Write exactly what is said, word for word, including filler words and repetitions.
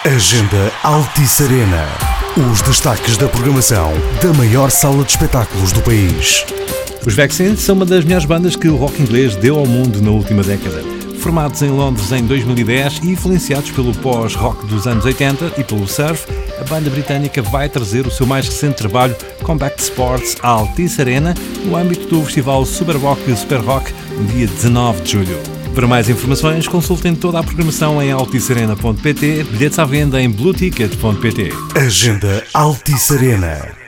Agenda Altice Arena. Os destaques da programação da maior sala de espetáculos do país. Os Vaccines são uma das melhores bandas que o rock inglês deu ao mundo na última década. Formados em Londres em dois mil e dez e influenciados pelo pós-rock dos anos oitenta e pelo surf, a banda britânica vai trazer o seu mais recente trabalho, Combat Sports, à Altice Arena, no âmbito do festival Superrock Super Rock, no dia dezanove de julho. Para mais informações, consultem toda a programação em altice arena ponto pt, bilhetes à venda em blue ticket ponto pt. Agenda Altice Arena.